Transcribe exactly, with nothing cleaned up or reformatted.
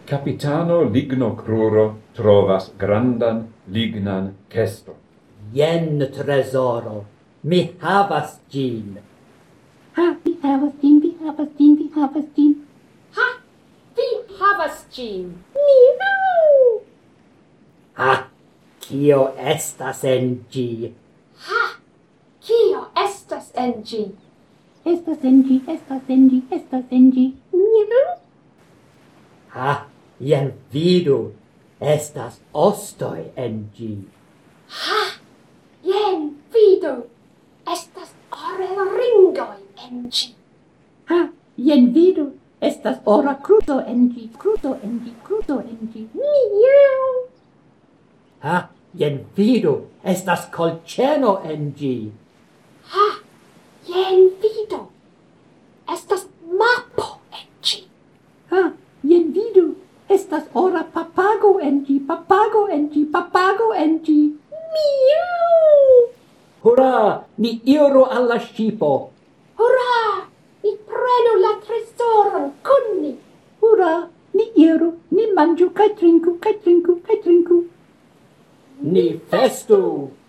Capitano Ligno Cruro trovas grandan lignan keston. Jen tresoro, mi havas gin. Ha, vi havas gin, vi havas gin, vi havas gin. Ha, vi havas gin. Miau! Ha, kio estas en gi? Ha, kio estas en gi? Estas en gi, estas en gi, estas en gi. Miau! Ha, jen vidu, estas ostoi en gi. Ha, jen vidu, estas orelringoj en gi. Ha, jen vidu, estas ora kruto en gi, kruto en gi, kruto en gi. Miau! Ha, jen vidu, estas kolĉeno en gi. Ha, jen vidu, estas mapo en gi. Ha, jen vidu, estas ora papago en gi, papago en gi, papago en gi. Miau! Hurra, ni iru al la ŝipo. Hurra, ni prenu la trezoron kun ni. Hurra, ni iru, ni manĝu kaj trinku, kaj trinku, kaj trinku. Ni festu!